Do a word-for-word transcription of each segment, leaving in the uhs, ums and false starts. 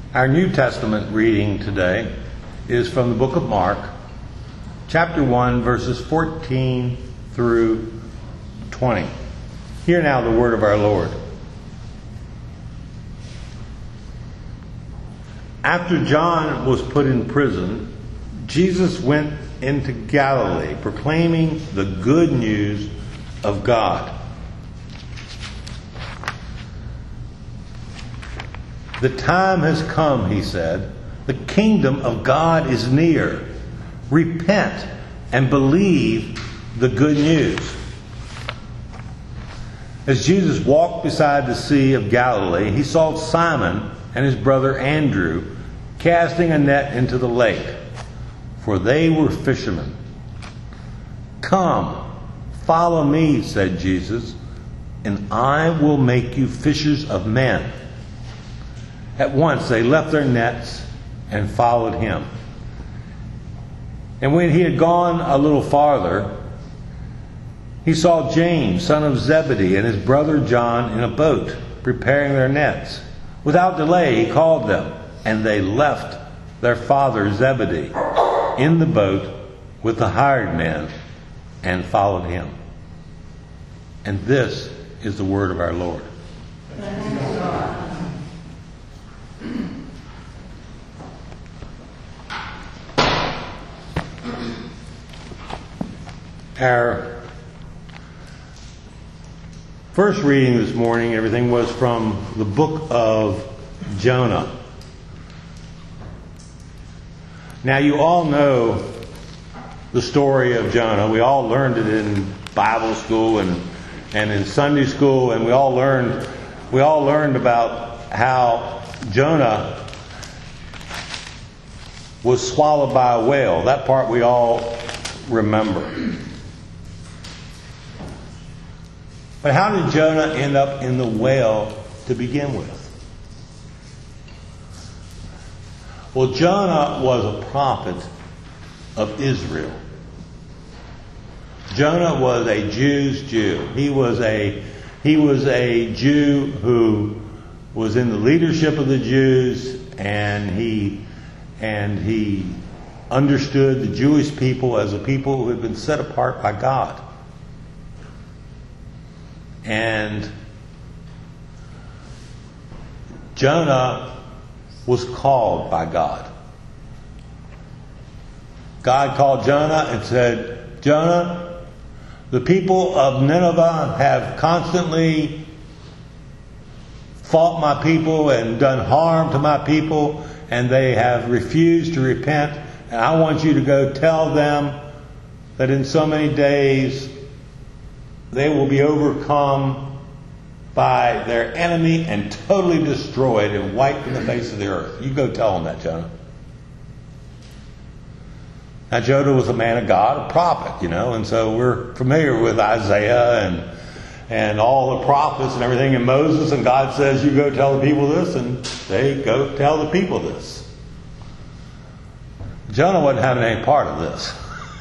Our New Testament reading today is from the book of Mark, chapter one, verses fourteen through twenty. Hear now the word of our Lord. After John was put in prison, Jesus went into Galilee, proclaiming the good news of God. The time has come, he said. The kingdom of God is near. Repent and believe the good news. As Jesus walked beside the Sea of Galilee, he saw Simon and his brother Andrew casting a net into the lake, for they were fishermen. "Come, follow me," said Jesus, "and I will make you fishers of men." At once they left their nets and followed him. And when he had gone a little farther, he saw James, son of Zebedee, and his brother John in a boat, preparing their nets. Without delay he called them, and they left their father Zebedee in the boat with the hired men and followed him. And this is the word of our Lord. Our first reading this morning, everything was from the book of Jonah. Now, you all know the story of Jonah. We all learned it in Bible school and and in Sunday school, and we all learned we all learned about how Jonah was swallowed by a whale. That part we all remember. But how did Jonah end up in the whale to begin with? Well, Jonah was a prophet of Israel. Jonah was a Jew's Jew. He was a he was a Jew who was in the leadership of the Jews, and he and he understood the Jewish people as a people who had been set apart by God. And Jonah was called by God. God called Jonah and said, "Jonah, the people of Nineveh have constantly fought my people and done harm to my people, and they have refused to repent. And I want you to go tell them that in so many days they will be overcome by their enemy and totally destroyed and wiped from the face of the earth." You go tell them that, Jonah. Now, Jonah was a man of God, a prophet, you know, and so we're familiar with Isaiah and and all the prophets and everything, and Moses, and God says, "You go tell the people this," and they go tell the people this. Jonah wasn't having any part of this.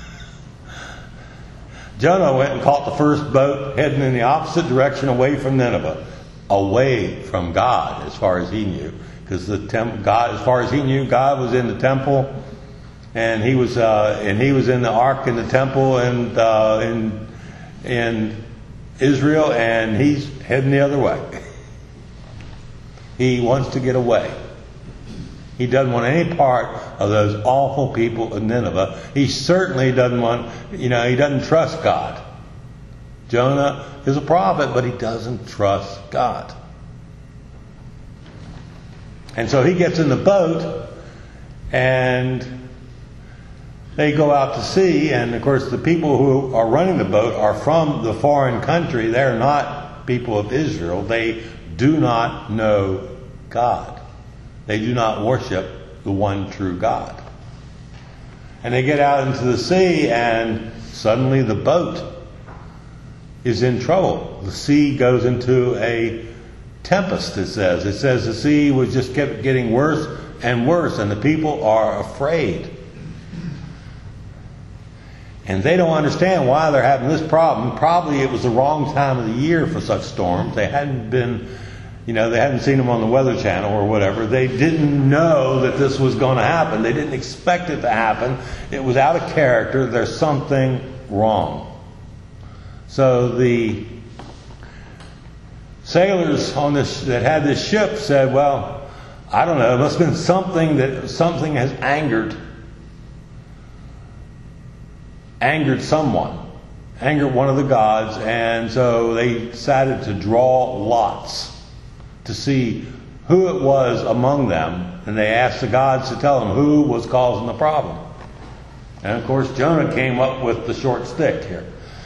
Jonah went and caught the first boat heading in the opposite direction away from Nineveh, away from God as far as he knew, because the temp- God, as far as he knew, God was in the temple, and he was uh, and he was in the ark in the temple and uh, in in Israel, and he's heading the other way. He wants to get away. He doesn't want any part of those awful people of Nineveh. He certainly doesn't want, you know, he doesn't trust God. Jonah is a prophet, but he doesn't trust God. And so he gets in the boat, and they go out to sea. And of course, the people who are running the boat are from the foreign country. They're not people of Israel. They do not know God. They do not worship the one true God. And they get out into the sea, and suddenly the boat is in trouble. The sea goes into a tempest, it says. It says the sea was just kept getting worse and worse, and the people are afraid. And they don't understand why they're having this problem. Probably it was the wrong time of the year for such storms. They hadn't been You know, they hadn't seen him on the Weather Channel or whatever. They didn't know that this was going to happen. They didn't expect it to happen. It was out of character. There's something wrong. So the sailors on this that had this ship said, well, I don't know, it must have been something that something has angered angered someone, angered one of the gods, and so they decided to draw lots to see who it was among them, and they asked the gods to tell them who was causing the problem. And of course Jonah came up with the short stick here.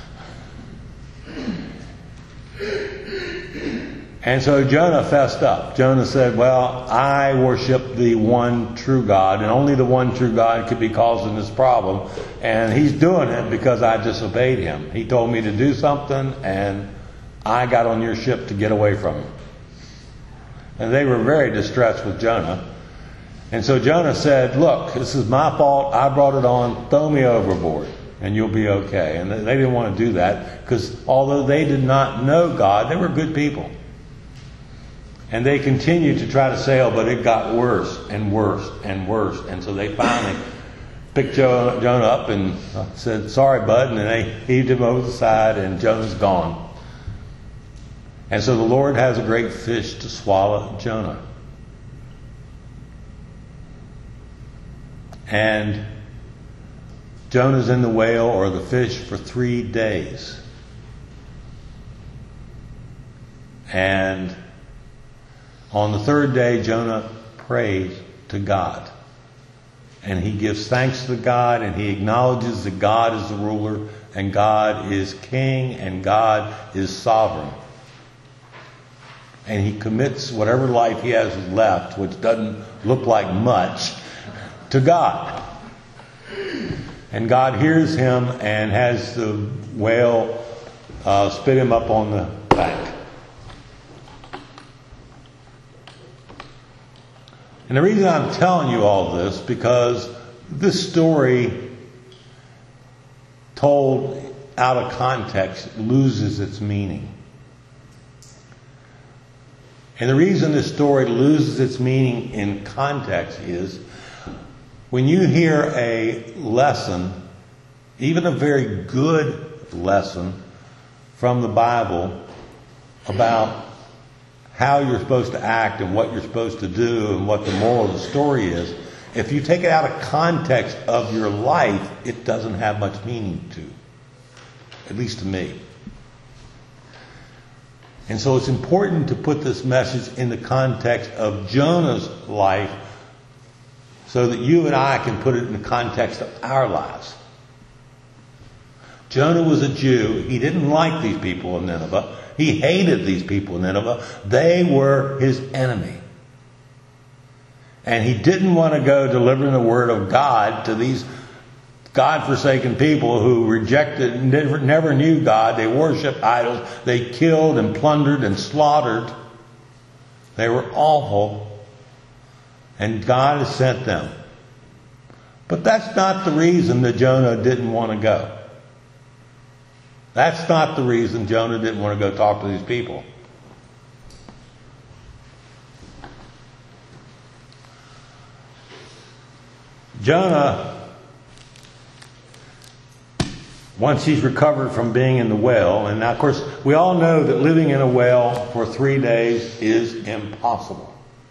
And so Jonah fessed up. Jonah said, well, I worship the one true God, and only the one true God could be causing this problem. And he's doing it because I disobeyed him. He told me to do something, and I got on your ship to get away from him. And they were very distressed with Jonah. And so Jonah said, look, this is my fault. I brought it on. Throw me overboard, and you'll be okay. And they didn't want to do that because although they did not know God, they were good people. And they continued to try to sail, but it got worse and worse and worse. And so they finally picked Jonah, Jonah up and said, sorry, bud. And then they heaved him over the side, and Jonah's gone. And so the Lord has a great fish to swallow Jonah. And Jonah's in the whale or the fish for three days. And on the third day, Jonah prays to God. And he gives thanks to God, and he acknowledges that God is the ruler, and God is king, and God is sovereign. And he commits whatever life he has left, which doesn't look like much, to God. And God hears him and has the whale uh, spit him up on the bank. And the reason I'm telling you all this, because this story told out of context loses its meaning. And the reason this story loses its meaning in context is when you hear a lesson, even a very good lesson from the Bible about how you're supposed to act and what you're supposed to do and what the moral of the story is, if you take it out of context of your life, it doesn't have much meaning to, at least to me. And so it's important to put this message in the context of Jonah's life so that you and I can put it in the context of our lives. Jonah was a Jew. He didn't like these people in Nineveh. He hated these people in Nineveh. They were his enemy. And he didn't want to go delivering the word of God to these God-forsaken people who rejected, never, never knew God. They worshiped idols. They killed and plundered and slaughtered. They were awful. And God has sent them. But that's not the reason that Jonah didn't want to go. That's not the reason Jonah didn't want to go talk to these people. Jonah, once he's recovered from being in the whale, and now of course we all know that living in a whale for three days is impossible.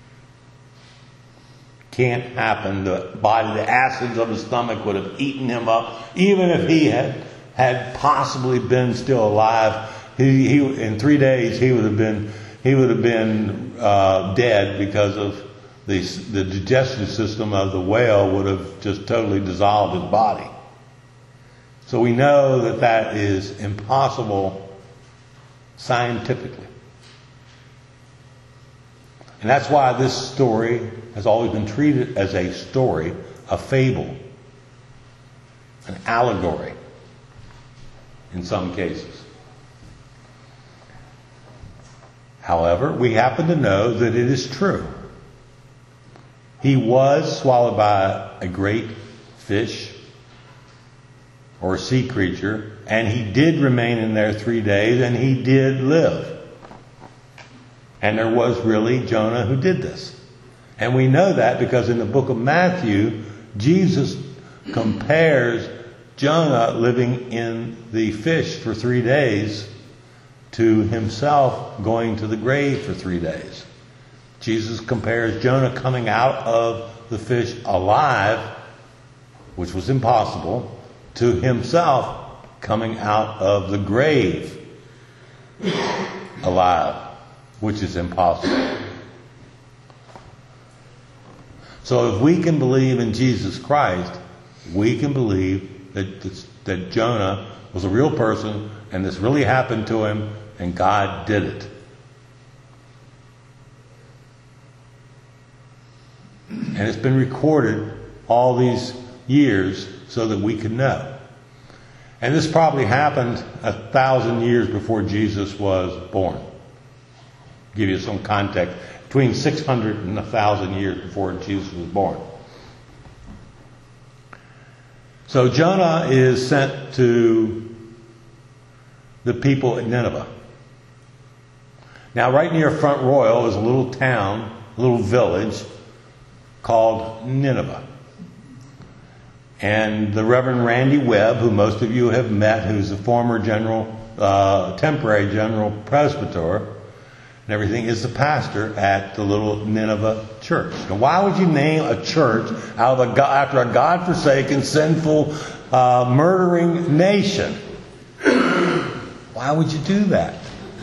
Can't happen. The body, the acids of his stomach would have eaten him up, even if he had had possibly been still alive. He, he in three days he would have been he would have been uh, dead because of the the digestive system of the whale would have just totally dissolved his body. So we know that that is impossible scientifically. And that's why this story has always been treated as a story, a fable, an allegory in some cases. However, we happen to know that it is true. He was swallowed by a great fish or sea creature, and he did remain in there three days, and he did live. And there was really Jonah who did this. And we know that because in the book of Matthew, Jesus compares Jonah living in the fish for three days to himself going to the grave for three days. Jesus compares Jonah coming out of the fish alive, which was impossible, to himself coming out of the grave alive, which is impossible. So if we can believe in Jesus Christ, we can believe that, that Jonah was a real person and this really happened to him and God did it. And it's been recorded all these years so that we can know. And this probably happened a thousand years before Jesus was born. Give you some context. Between six hundred and one thousand years before Jesus was born. So Jonah is sent to the people at Nineveh. Now right near Front Royal is a little town, a little village called Nineveh. And the Reverend Randy Webb, who most of you have met, who's a former general, uh, temporary general presbyter and everything, is the pastor at the little Nineveh church. Now, why would you name a church out of a, after a God-forsaken, sinful, uh, murdering nation? Why would you do that?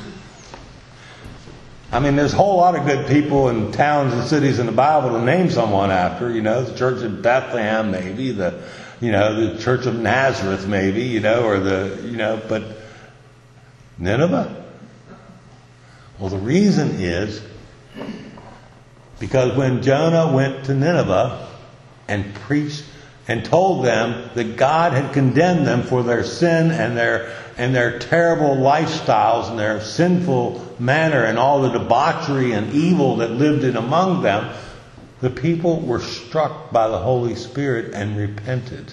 I mean, there's a whole lot of good people in towns and cities in the Bible to name someone after. You know, the Church of Bethlehem, maybe the, you know, the Church of Nazareth, maybe, you know, or the, you know, but Nineveh. Well, the reason is because when Jonah went to Nineveh and preached and told them that God had condemned them for their sin and their and their terrible lifestyles and their sinful manner and all the debauchery and evil that lived in among them, the people were struck by the Holy Spirit and repented.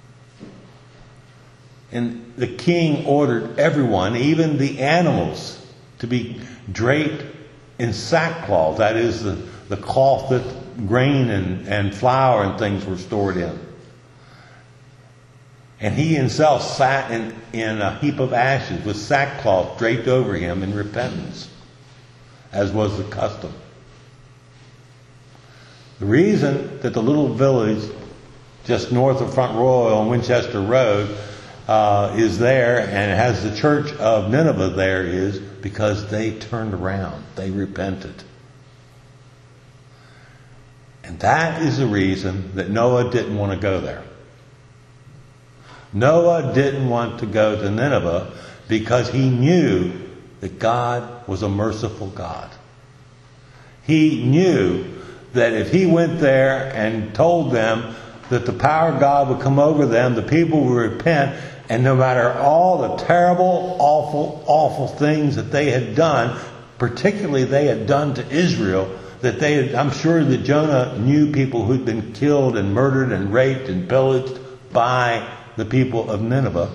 And the king ordered everyone, even the animals, to be draped in sackcloth. That is the, the cloth that grain and, and flour and things were stored in. And he himself sat in, in a heap of ashes with sackcloth draped over him in repentance, as was the custom. The reason that the little village just north of Front Royal on Winchester Road uh, is there and it has the church of Nineveh there is because they turned around. They repented. And that is the reason that Noah didn't want to go there. Noah didn't want to go to Nineveh because he knew that God was a merciful God. He knew that if he went there and told them that the power of God would come over them, the people would repent, and no matter all the terrible, awful, awful things that they had done, particularly they had done to Israel, that they had, I'm sure that Jonah knew people who'd been killed and murdered and raped and pillaged by the people of Nineveh.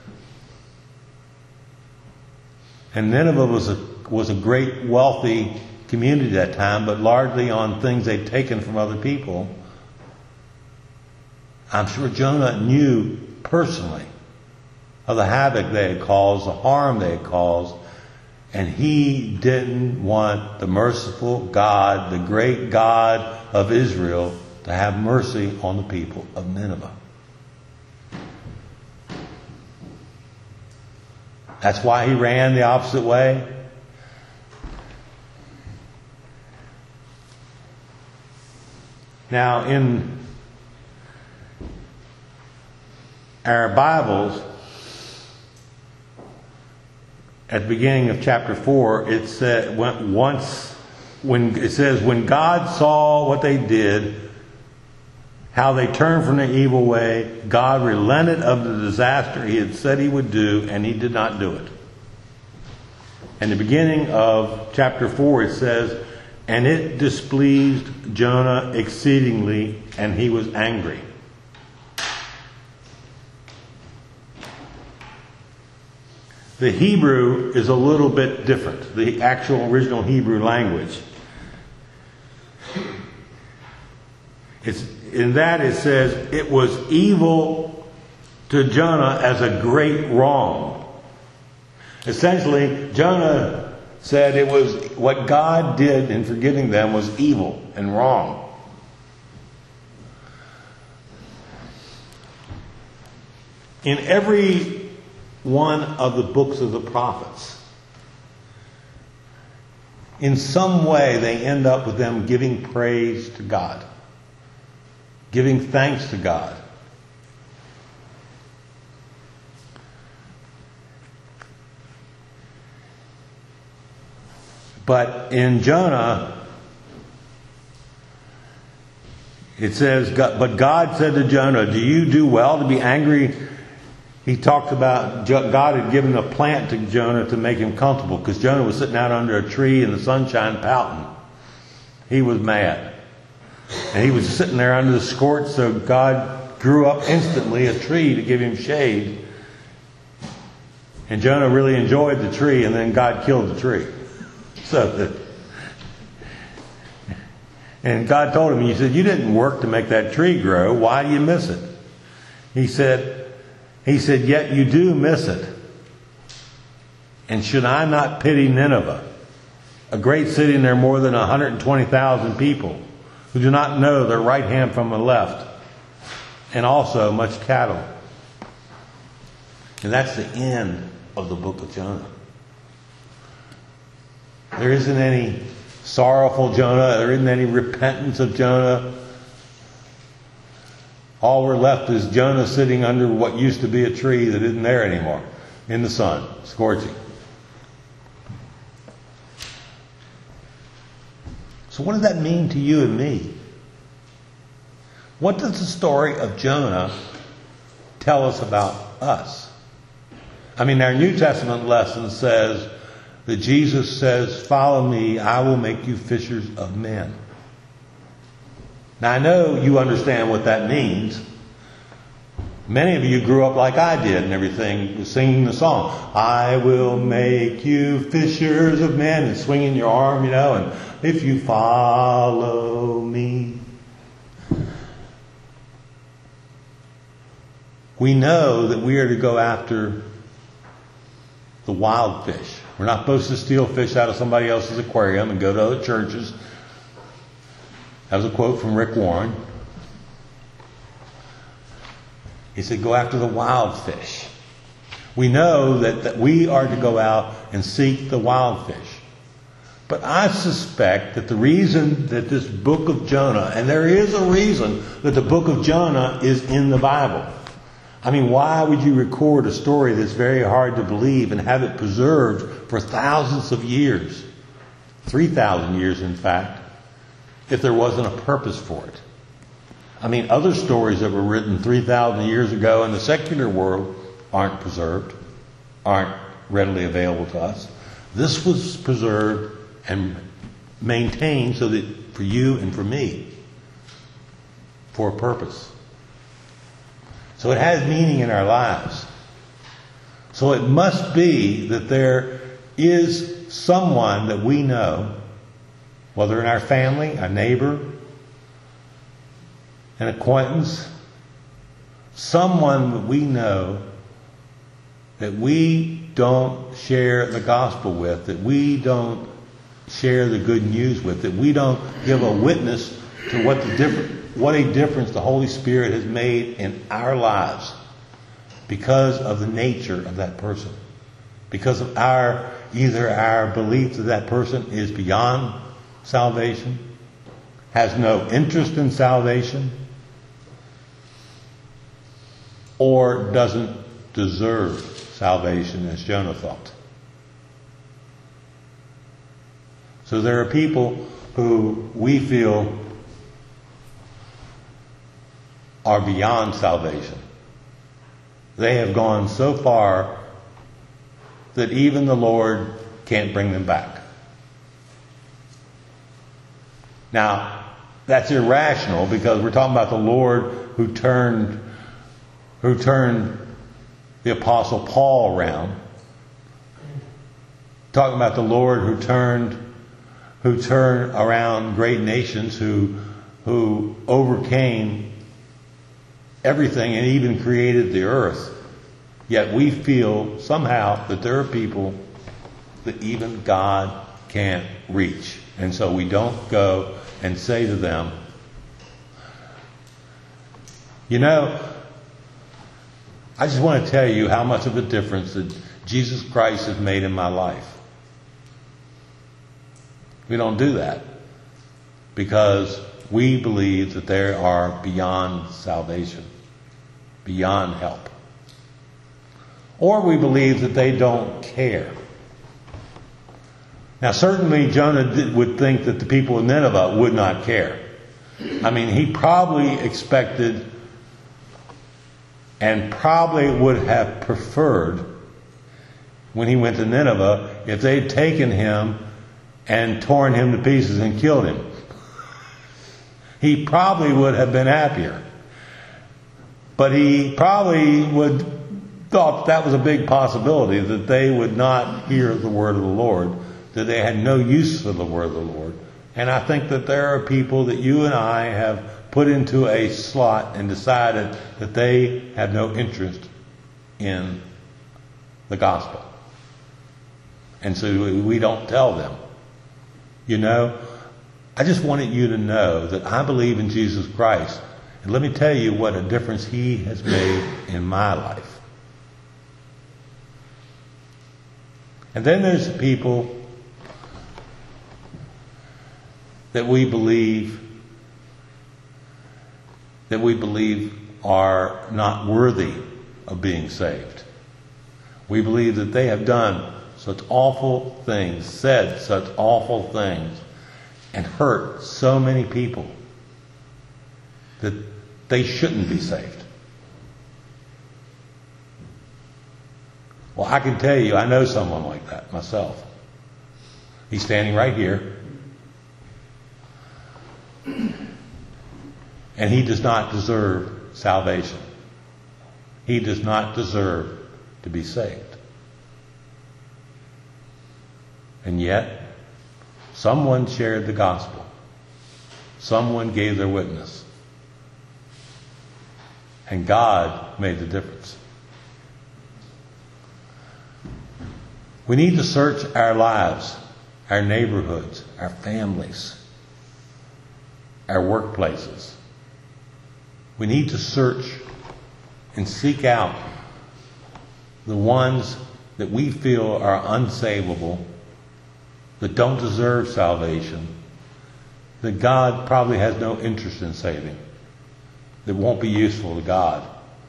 And Nineveh was a was a great wealthy community at that time, but largely on things they'd taken from other people. I'm sure Jonah knew personally of the havoc they had caused, the harm they had caused, and he didn't want the merciful God, the great God of Israel, to have mercy on the people of Nineveh. That's why he ran the opposite way. Now, in our Bibles, at the beginning of chapter four, it said once when it says when God saw what they did, how they turned from the evil way, God relented of the disaster he had said he would do, and he did not do it. In the beginning of chapter four it says, and it displeased Jonah exceedingly, and he was angry. the Hebrew is a little bit different, the actual original Hebrew language. It's, in that it says, it was evil to Jonah as a great wrong. Essentially, Jonah said it was what God did in forgiving them was evil and wrong. In every one of the books of the prophets, in some way they end up with them giving praise to God, giving thanks to God. But in Jonah, it says, but God said to Jonah, do you do well to be angry? He talked about God had given a plant to Jonah to make him comfortable, because Jonah was sitting out under a tree in the sunshine pouting. He was mad. And he was sitting there under the scorch, so God grew up instantly a tree to give him shade. And Jonah really enjoyed the tree, and then God killed the tree. So, and God told him, he said, you didn't work to make that tree grow. Why do you miss it? He said, he said, yet you do miss it. And should I not pity Nineveh, a great city, and there are more than one hundred twenty thousand people who do not know their right hand from the left, and also much cattle. And that's the end of the book of Jonah. There isn't any sorrowful Jonah. There isn't any repentance of Jonah. All we're left is Jonah sitting under what used to be a tree that isn't there anymore, in the sun, scorching. So what does that mean to you and me? What does the story of Jonah tell us about us? I mean, our New Testament lesson says that Jesus says, follow me, I will make you fishers of men. Now, I know you understand what that means. Many of you grew up like I did and everything, singing the song, I will make you fishers of men, and swinging your arm, you know, and if you follow me. We know that we are to go after the wild fish. We're not supposed to steal fish out of somebody else's aquarium and go to other churches. That was a quote from Rick Warren. He said, go after the wild fish. We know that, that we are to go out and seek the wild fish. But I suspect that the reason that this book of Jonah, and there is a reason that the book of Jonah is in the Bible. I mean, why would you record a story that's very hard to believe and have it preserved for thousands of years? three thousand years, in fact, if there wasn't a purpose for it. I mean, other stories that were written three thousand years ago in the secular world aren't preserved, aren't readily available to us. This was preserved and maintained so that for you and for me, for a purpose. So it has meaning in our lives. So it must be that there is someone that we know, whether in our family, a neighbor, an acquaintance, someone that we know that we don't share the gospel with, that we don't share the good news with, that we don't give a witness to what the different, what a difference the Holy Spirit has made in our lives because of the nature of that person, because of our either our belief that that person is beyond salvation, has no interest in salvation, or doesn't deserve salvation, as Jonah thought. So there are people who we feel are beyond salvation. They have gone so far that even the Lord can't bring them back. Now, that's irrational because we're talking about the Lord who turned who turned the Apostle Paul around, talking about the Lord who turned, who turned around great nations, who, who overcame everything and even created the earth. Yet we feel somehow that there are people that even God can't reach. And so we don't go and say to them, you know, I just want to tell you how much of a difference that Jesus Christ has made in my life. We don't do that because we believe that they are beyond salvation, beyond help. Or we believe that they don't care. Now, certainly Jonah did, would think that the people of Nineveh would not care. I mean, he probably expected and probably would have preferred when he went to Nineveh if they'd taken him and torn him to pieces and killed him. He probably would have been happier. But he probably would thought that was a big possibility, that they would not hear the word of the Lord, that they had no use for the word of the Lord. And I think that there are people that you and I have put into a slot and decided that they have no interest in the gospel. And so we don't tell them. You know, I just wanted you to know that I believe in Jesus Christ. And let me tell you what a difference he has made in my life. And then there's people that we believe that we believe are not worthy of being saved. We believe that they have done such awful things, said such awful things, and hurt so many people that they shouldn't be saved. Well, I can tell you, I know someone like that myself. He's standing right here. And he does not deserve salvation. He does not deserve to be saved. And yet, someone shared the gospel. Someone gave their witness. And God made the difference. We need to search our lives, our neighborhoods, our families, our workplaces. We need to search and seek out the ones that we feel are unsavable, that don't deserve salvation, that God probably has no interest in saving, that won't be useful to God.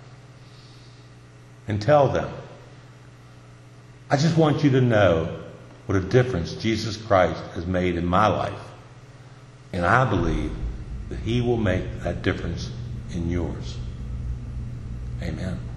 And tell them, I just want you to know what a difference Jesus Christ has made in my life. And I believe that he will make that difference in yours. Amen.